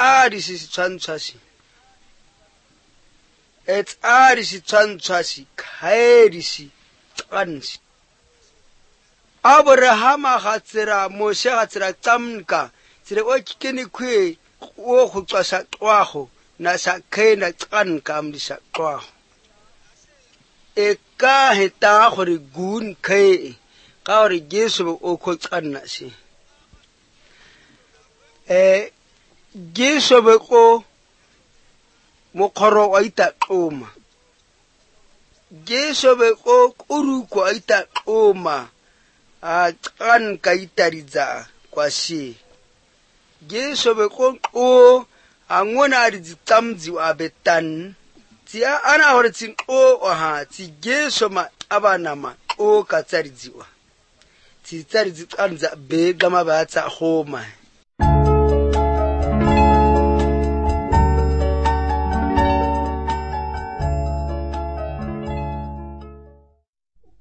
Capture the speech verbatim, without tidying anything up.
ari si tshwantshwasi it's ari si tshwantshwasi khairi si tsansi Abrahama gatsira Moshe gatsira tsamnka tsire o kikeni khwe o go tswasa twago na sa khena tsanka amdisa twago e ka heta gore gun khe ka gore Jesu o go tsanna se eh Jesu be go mokhoro wa itatloma Jesu be go kuruko itatloma a tsanka itaridza kwasi Jesu be go o angona ri tsamdzi wa betan tsia ana hore tsin o ha tsi Jesu ma abana ma o ka tsaridziwa tsi tsaridzi tsanza be gama ba tsa homa